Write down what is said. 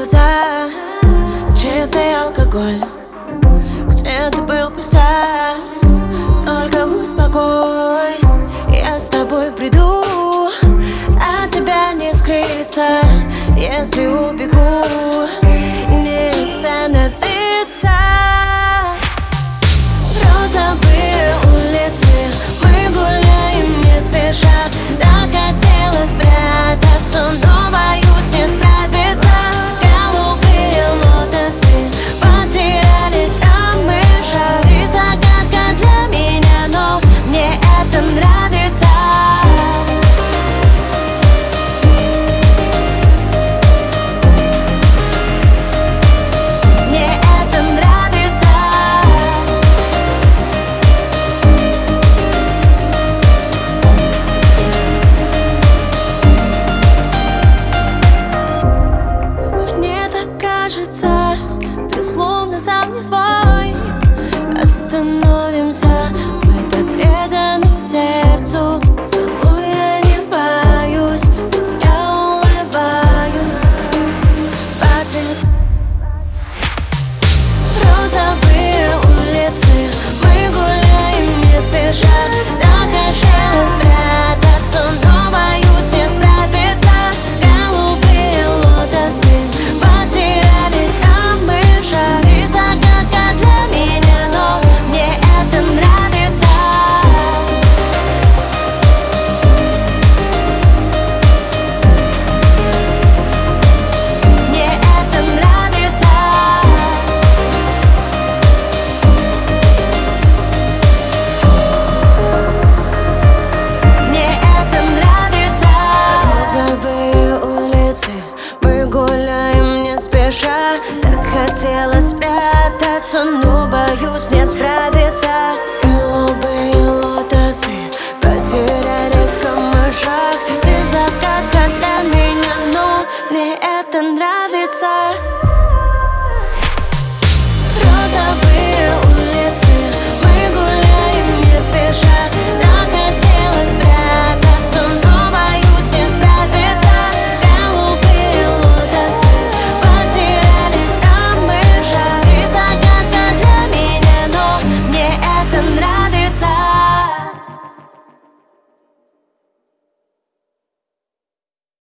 глаза, чистый алкоголь. Где ты был, пуста, только успокой. Я с тобой приду, от тебя не скрыться. Если убегу, не остановиться. Розовые улицы, мы гуляем не спеша. Так хотела спрятаться, но боюсь не справиться. Голубые лотосы потерялись в камышах. Ты загадка для меня, но мне это нравится. Ты словно сам не свой. Остановимся, мы так преданы сердцу. Целуй, я не боюсь, ведь я улыбаюсь в ответ. Розовые улицы, мы гуляем не спеша. Так хотела спрятаться, но боюсь не справиться. Голубые лотосы потерялись в камышах. Ты загадка для меня, но мне это нравится. Мне это нравится. Мне это нравится. Розовые улицы, мы гуляем не спеша. Так хотела спрятаться, но боюсь не справиться. Голубые лотосы потерялись в камышах. Ты загадка для меня, но мне это нравится.